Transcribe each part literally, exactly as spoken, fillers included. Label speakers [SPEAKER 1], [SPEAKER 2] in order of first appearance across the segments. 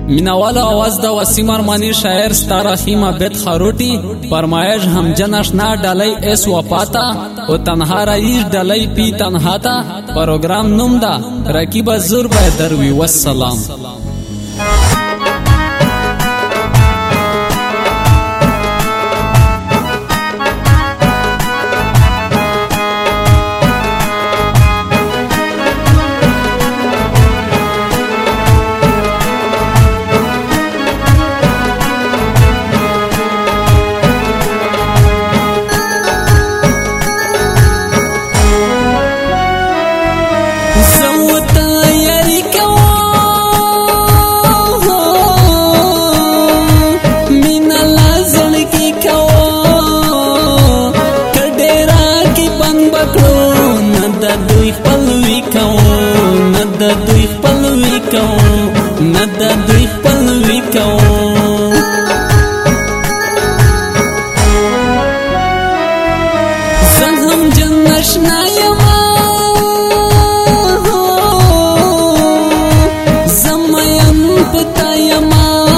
[SPEAKER 1] مینوال آواز دا وسیم ارمانی شاعر ستارا خیمه بیت خروٹی فرمایش هم جنش نا ڈالی اس وپاتا و تنها رئیش ڈالی پی تنها تا پروگرام نم دا رکیب زور بای دروی والسلام.
[SPEAKER 2] دوی خپلوي کوم نه د دوی خپلوي کوم زه هم جن آشنا یم زه مین په تا یم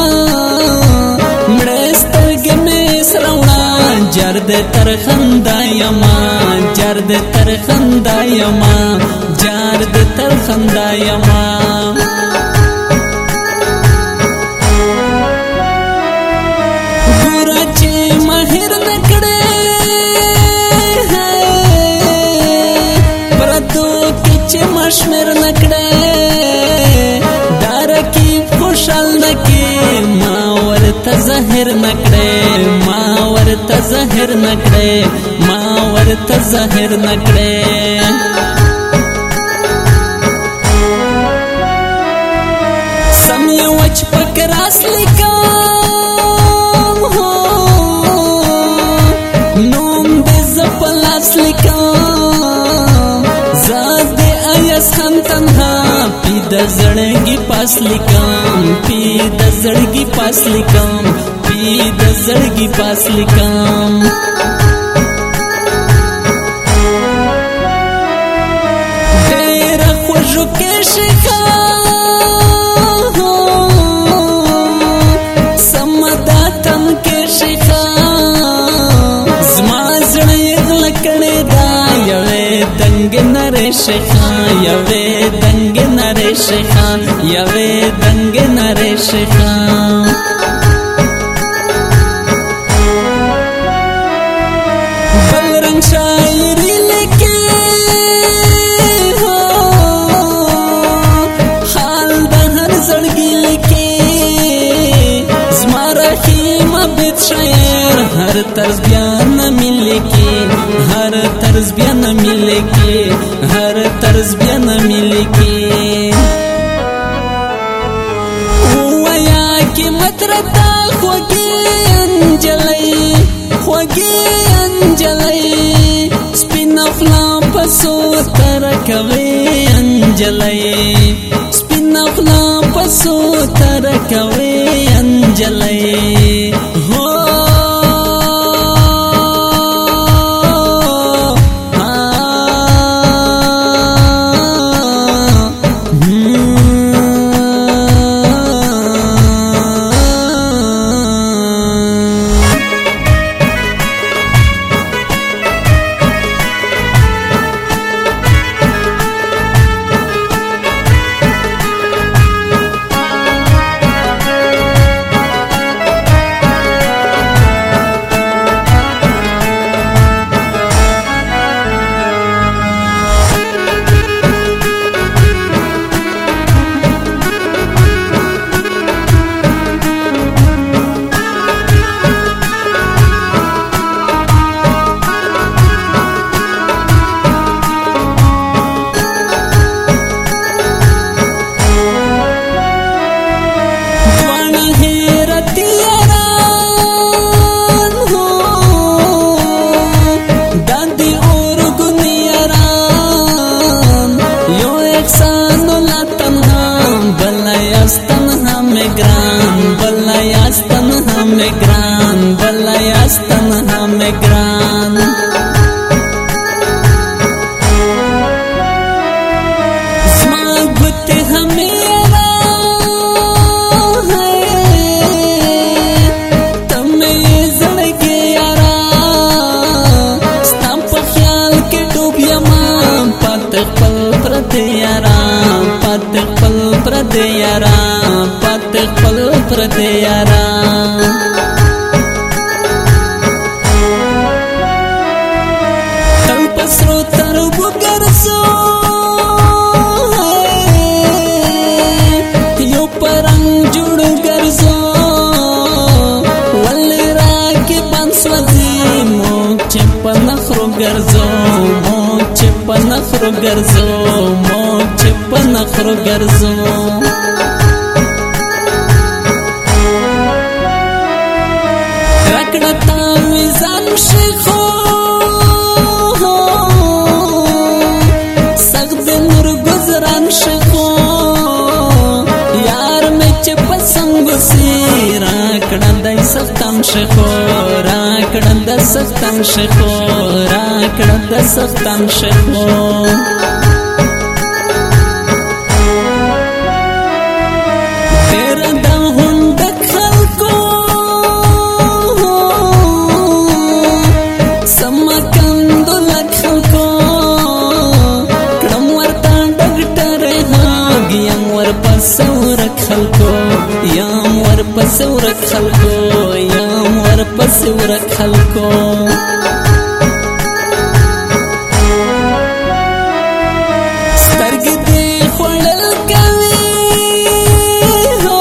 [SPEAKER 2] مړه سترګې مې سره وړه جر د تر خندا یم جر د تر خندا یم جار د تر خندا یما ګورا چې ماهر نکړې پردو کې چې مشمر نکړې دار کې خوشحال نکې ما ورته زهر نکړې ما ورته زهر نکړې ما ورته زهر نکړې وچ پکراس لیکم نوم دې زپلاس لیکم زاد دې ایس هم تنها پی د زړګي پاس لیکم پی د زړګي پاس لیکم پی د زړګي پاس لیکم ډېر خوشو کې شکا شیخا یوے دنگ نرے شیخا یوے دنگ نرے شیخا بل رنگ شاعری لکے حال دا ہر زڑگی لکے زمارا خیمہ بیت شاعر ہر طرز بیان ملے کے ہر طرز بیان ملے کے ہر طرز بیان ملے کے ویا کی مترتا خوگی انجلی خوگی انجلی سپین افلام پسو ترکوی انجلی سپین افلام پسو ترکوی انجلی ہو ग्रान बलयास्तन हमें ग्रान स्मागुत हमें غواړي خپل پردي یاران تل پسرو تربو ګرځو یو پرنګ جوړ ګرځو ولې راکې بند سوځي موږ چې په نخرو ګرځو موږ چې په نخرو ګرځو موږ چې په نخرو ګرځو راکړه تاویزان شیخو سخت د نور ګزران شیخو یار مې چې پسنګ سي راکړه د سختم شیخو راکړه د سختم شیخو راکړه د سختم شیخو تیرا د هوند خلکو سما کندو لخلکو کړم ورته ډاکټر هاګ یم ور پسور خلکو یم ور پسور خلکو یم ور پسور خلکو سترګې دې خوړل کوي هو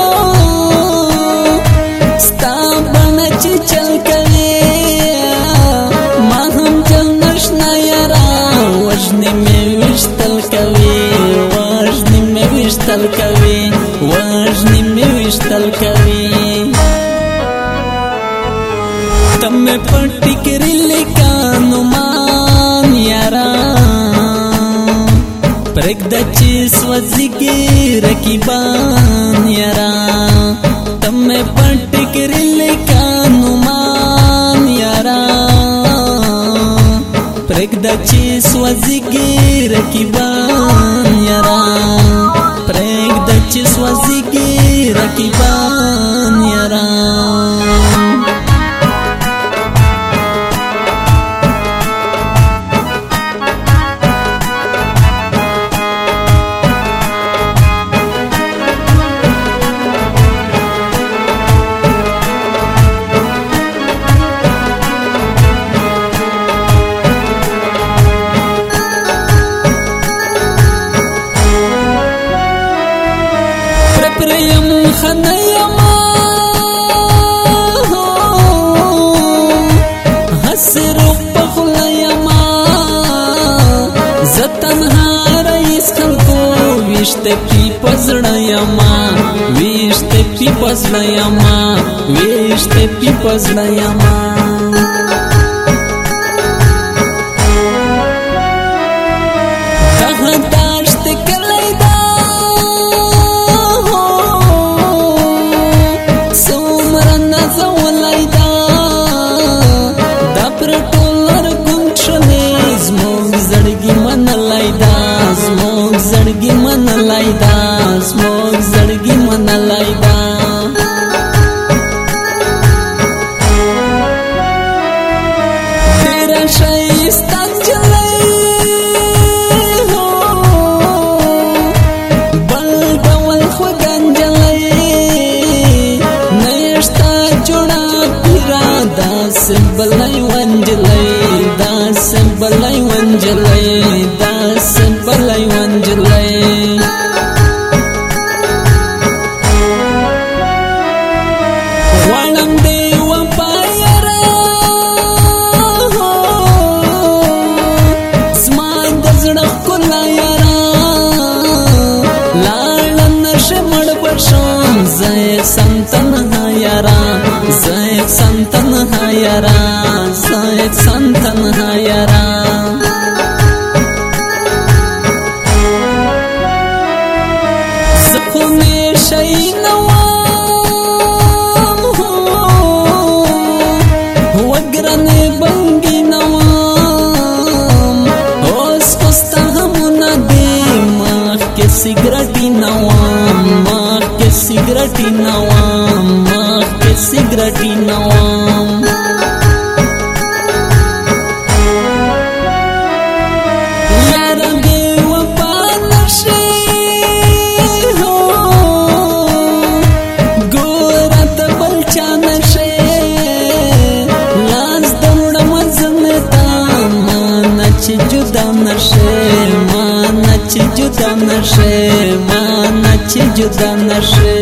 [SPEAKER 2] ستا بڼه چې چل کوي ما هم چل نشنا یارا وژنې مې ویشتل کوي وژنې مې ویشتل کوي وژنې مې ویشتل کوي تم میں پٹی کری لیکانو مان یارا پرگدا چیز وزگی رکیبان یارا تم میں پٹی کری لیکانو مان یارا پرگدا چیز وزگی رکیبان یارا پرگدا چیز وزگی رکیبان یارا پریم خنیما حسر پخلیما زتنها رئیس خلکو ویشت پی پزړیما ویشت پی پزړیما ویشت پی پزړیما زړګي من لایدا سموږ زړګي من لایدا تیرا شایسته جلای هو بل ډول خو ګنجلای نشتا جوړا پیرا داس بلای ونجلای داس بلای ونجلای داس بلای ونجلای غواړم دې وپایره زما د زړه ښکلا یاره لاړه نشه مړ بشم زه یکسم تنها یاره زه یکسم تنها یاره زه یکسم تنها یاره شي نوام وګرنې بنګي نوام اوس خوستا همونه دې مخ کې سیګرټي نوام مخ کې سیګرټي نوام مخ کې سیګرټي نوام جدا نشه مانا چې جدا نشه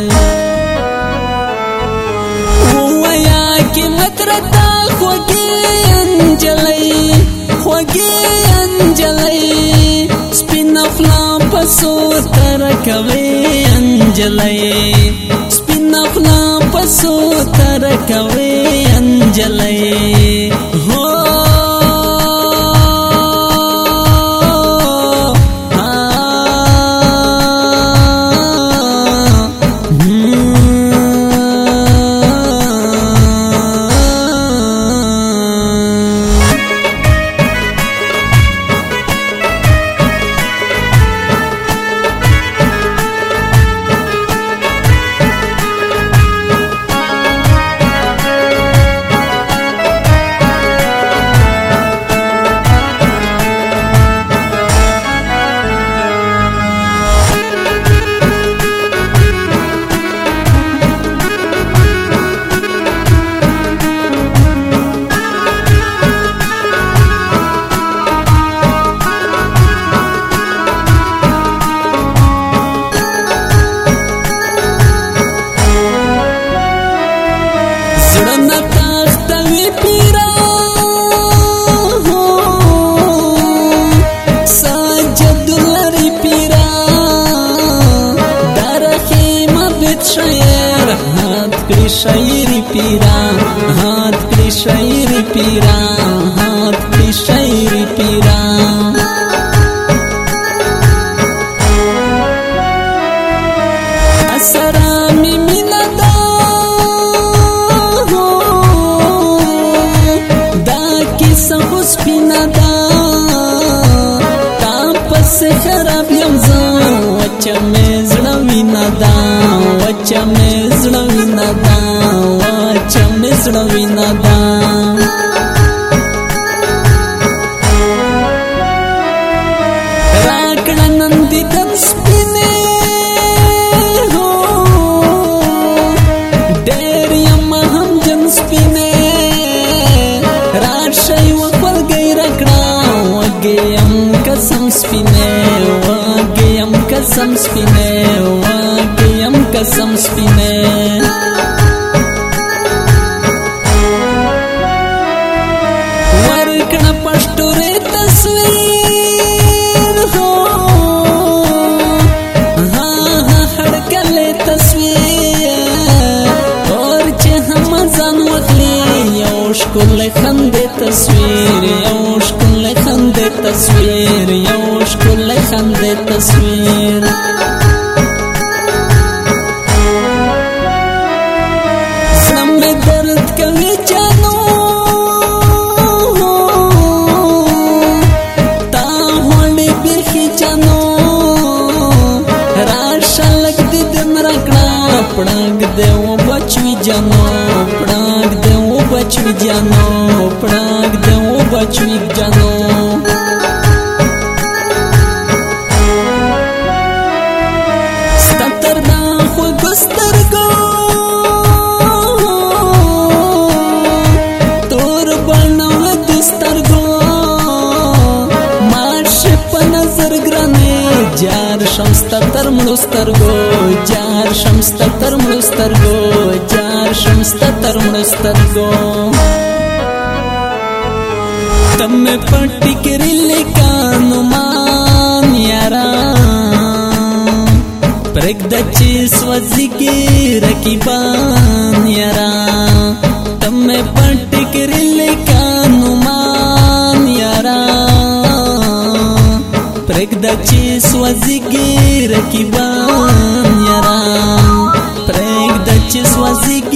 [SPEAKER 2] ویا کې مترتا خوږی انجلۍ خوږی انجلۍ سپین افلام پسو تر کوي انجلۍ سپین افلام پسو تر کوي انجلۍ هو शायरी पीरा हाथ की शायरी पीरा हाथ की शायरी पीरा असरामी मिनदा हो दा की सबुस पिनदा तापस खराब यमजा वच्चा में जड़वी नदा वच्चा में जड़वी नदा वच्चा में जड़वी नदा राकड़ा नंदी दंस पिने हो डेरियम हम जंस पिने राशय वफल गई रकड़ा वगे हम कसम स्पिने वगे हम कसम स्पिने वगे हम कसम स्पिने वरकड़ा पष्टुरे तस्वीर हो हाँ हाँ हड़कले तस्वीर और चे हम जान वखले यौशकुल खंदे तस्वीर यौशकुल खंदे तस्वीर यौशकुल खंदे तस्वीर सनम में दर्द कभी जानो ता होने बिरखी जानो राशा लग दी दिन रखना पड़ांग दे वो बचवी जानो पड़ांग दे वो बचवी जानो पड़ांग दे वो बचवी जानो स्तरदा खुद गुस्तर गो तोर बनव दुस्तर गो मार्श पनजर ग्रने जार शमस्ता तर मुस्तर गो जार शमस्ता तर मुस्तर गो जार शमस्ता तर मुस्तर गो तम्मे पट्टी करिले कानुमान यारा प्रगदची स्वजिगी रकीबान यारा तम्मे पट्टी करिले कानुमान यारा प्रगदची स्वजिगी रकीबान यारा प्रगदची स्वजिगी